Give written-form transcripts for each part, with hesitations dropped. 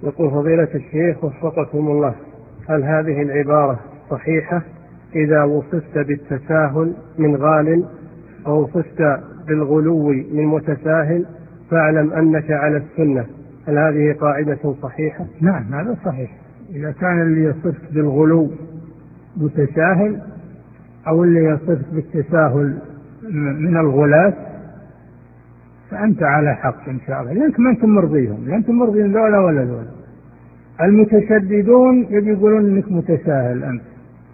يقول فضيلة الشيخ وفقكم الله، هل هذه العبارة صحيحة إذا وصفت بالتساهل من غال أو وصفت بالغلو من متساهل فاعلم أنك على السنة؟ هل هذه قاعدة صحيحة؟ نعم، هذا صحيح. إذا كان اللي يصف بالغلو متساهل أو اللي يصف بالتساهل من الغلاة فأنت على حق إن شاء الله، لأنك ما أنتم مرضيهم، لا أنتم مرضين ذولا ولا ذولا. المتشددون يبي يقولون إنك متساهل أنت،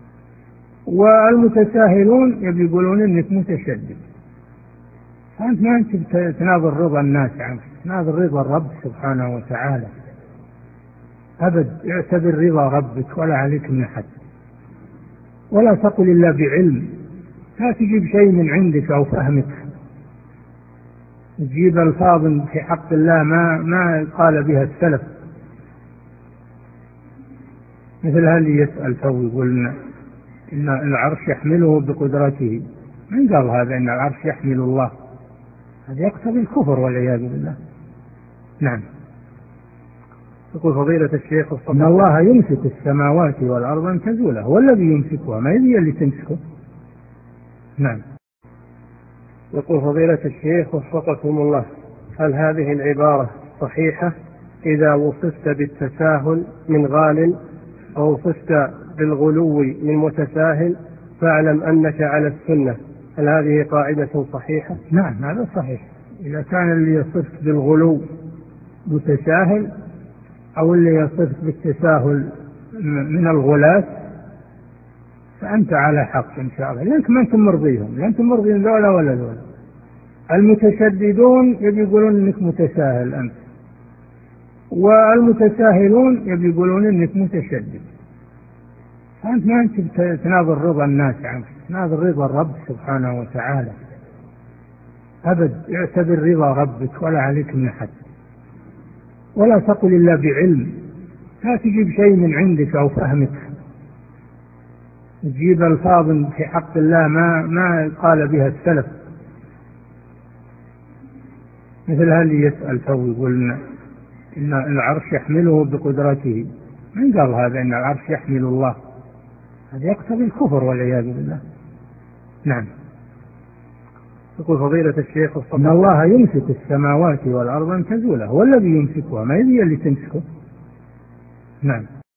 والمتساهلون يبي يقولون إنك متشدد. فأنت ما أنت تناظر رضا الناس عنك، تناظر رضا الرب سبحانه وتعالى. أبد، اعتبر رضا ربك ولا عليك من أحد، ولا تقل إلا بعلم. لا تجيب شيء من عندك أو فهمك، تجيب ألفاظ في حق الله ما قال بها السلف. مثل هذا يسأل تو يقول إن العرش يحمله بقدرته، من قال هذا إن العرش يحمل الله؟ هذا يقتضي الكفر والعياذ بالله. نعم. يقول فضيلة الشيخ إن الله يمسك السماوات والأرض أن تزولا، هو الذي يمسكها، ما هي اللي تمسكه. نعم. يقول فضيلة الشيخ وفقكم الله، هل هذه العبارة صحيحة إذا وصفت بالتساهل من غال أو وصفت بالغلو من متساهل فاعلم أنك على السنة؟ هل هذه قاعدة صحيحة؟ نعم، هذا صحيح. إذا كان اللي يصف بالغلو متساهل أو اللي يصف بالتساهل من الغلاة فأنت على حق إن شاء الله، لأنك ما أنتم مرضيهم، لا أنتم مرضين ذولا ولا ذولا. المتشددون يبي يقولون إنك متساهل أنت، والمتساهلون يبي يقولون إنك متشدد. فأنت ما أنت تناظر رضا الناس عنك، تناظر رضا الرب سبحانه وتعالى. أبد، اعتبر رضا ربك ولا عليك من أحد، ولا تقل إلا بعلم. لا تجيب شيء من عندك أو فهمك، تجيب ألفاظ في حق الله ما قال بها السلف. مثل هذا يسأل تو يقول إن العرش يحمله بقدرته، من قال هذا إن العرش يحمل الله؟ هذا يقتضي الكفر والعياذ بالله. نعم. يقول فضيلة الشيخ إن الله يمسك السماوات والأرض أن تزولا، هو الذي يمسكها، ما هي اللي تمسكه. نعم.